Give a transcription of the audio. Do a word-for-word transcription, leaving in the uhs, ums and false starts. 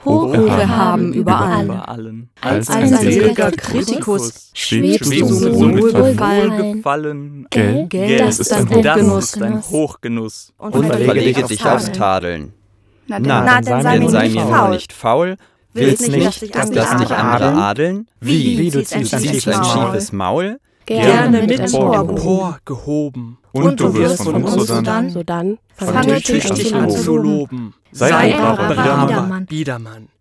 hoch erhaben über allen. über allen. Als ein ein seliger seliger Kritikus schwebst schwebst du du mit mit Wohlgefallen. Wohlgefallen. Gell, Gell, das ist ein Hochgenuss. Das ist ein Hochgenuss. Und Und verlege verlege dich dich aufs aufs Tadeln. Na, Na, na, dann dann sei sei mir mir nur nicht nicht faul. Willst Willst nicht, dass dich andere andere adeln? adeln? Wie? Wie? Du Du ziehst ein ziehst schiefes ein Maul. schiefes Maul. Gerne mit emporgehoben. Emporgehoben. Und du wirst von uns sodann Sodann Fange fange tüchtig tüchtig an an zu zu loben. Sei Sei ein ein braver braver Biedermann. Biedermann. Biedermann.